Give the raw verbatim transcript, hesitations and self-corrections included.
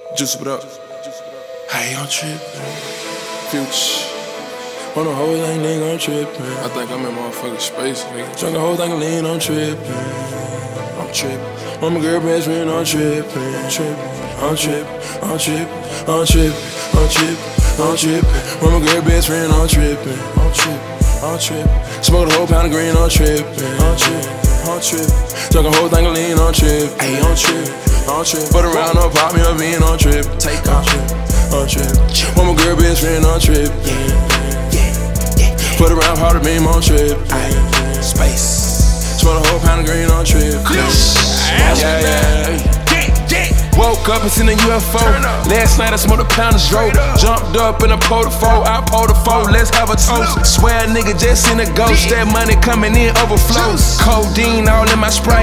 Juice it up. Hey, I'm trippin'. Future. On the whole thing, nigga, I'm trippin'. I think I'm in motherfucking space, nigga. Drunk the whole thing of lean, I'm trippin'. I'm trippin'. On my girl best friend, I'm trippin'. I'm trippin'. I'm trippin'. I'm trippin'. I'm trippin'. I'm trippin'. On my girl best friend, I'm trippin'. I'm trippin'. I'm trippin'. Smoke a whole pound of green, I'm trippin'. I'm trippin'. I'm trippin'. Drunk a whole thing of lean, I'm trippin'. Hey, I'm trippin'. I'm trippin'. Put around, up, pop me up, being on trip. Take off. I'm trippin'. Want my girl best friend, I'm trippin'. Put around, powder beam on trip. Space. Smoke a whole pound of green on trip. Yeah, yeah. Woke up and seen a U F O. Last night I smoked a pound of stroke. Jumped up in a pole four. I pulled a four. Let's have a toast. Swear a nigga just seen a ghost. That money coming in overflow. Codeine all in my Sprite.